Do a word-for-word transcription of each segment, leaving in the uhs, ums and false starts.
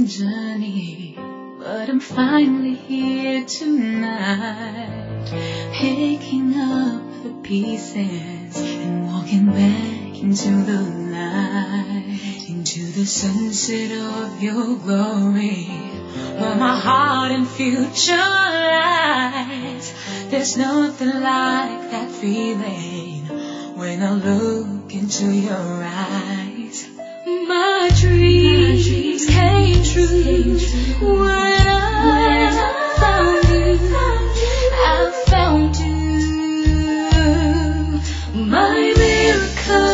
journey, but I'm finally here tonight, picking up the pieces and walking back into the light, into the sunset of your glory, where my heart and future lies. There's nothing like that feeling when I look into your eyes. My dreams came true when I found you. I found you, my miracle.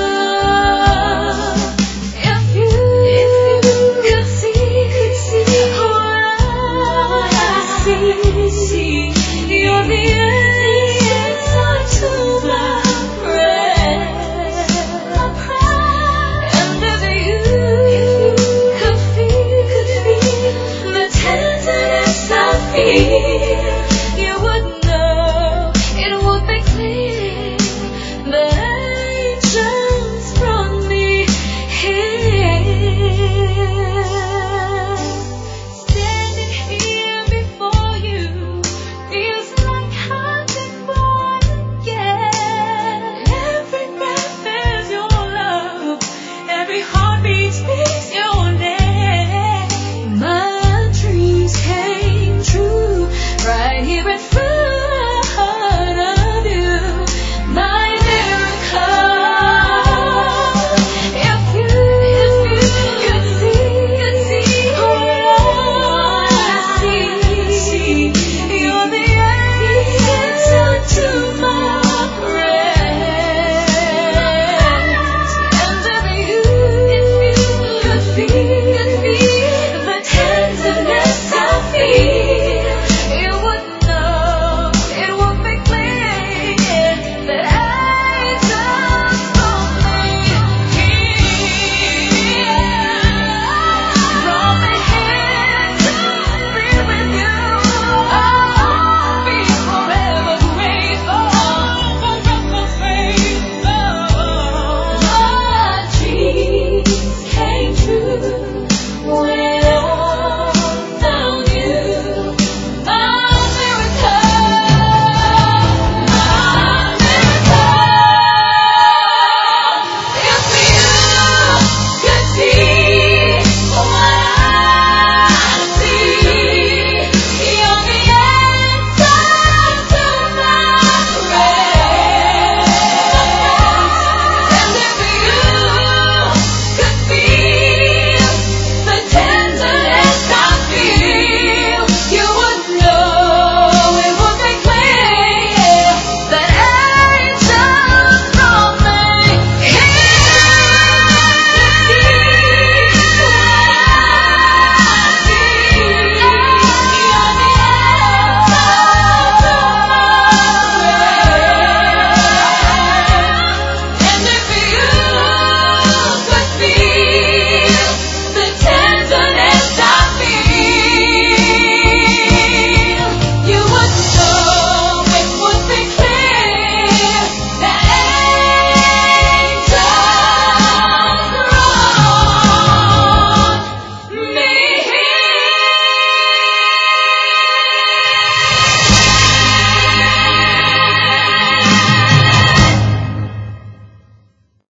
If you, if you could see, could see what I see, you're the answer to my prayer. And if you could feel, could feel the tenderness I feel,